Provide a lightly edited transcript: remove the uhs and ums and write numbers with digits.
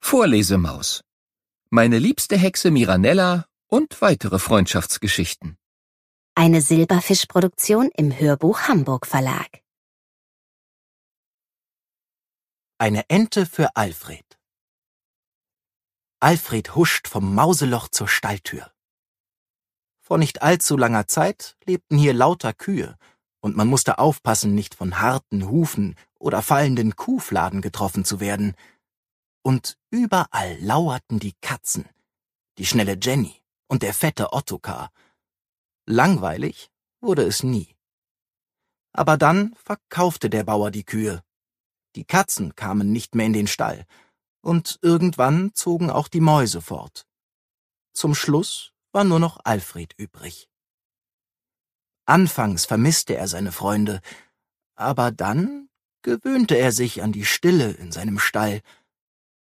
Vorlesemaus. Meine liebste Hexe Miranella und weitere Freundschaftsgeschichten. Eine Silberfisch-Produktion im Hörbuch Hamburg Verlag. Eine Ente für Alfred. Alfred huscht vom Mauseloch zur Stalltür. Vor nicht allzu langer Zeit lebten hier lauter Kühe, und man musste aufpassen, nicht von harten Hufen oder fallenden Kuhfladen getroffen zu werden. Und überall lauerten die Katzen, die schnelle Jenny und der fette Ottokar. Langweilig wurde es nie. Aber dann verkaufte der Bauer die Kühe. Die Katzen kamen nicht mehr in den Stall, und irgendwann zogen auch die Mäuse fort. Zum Schluss war nur noch Alfred übrig. Anfangs vermisste er seine Freunde, aber dann gewöhnte er sich an die Stille in seinem Stall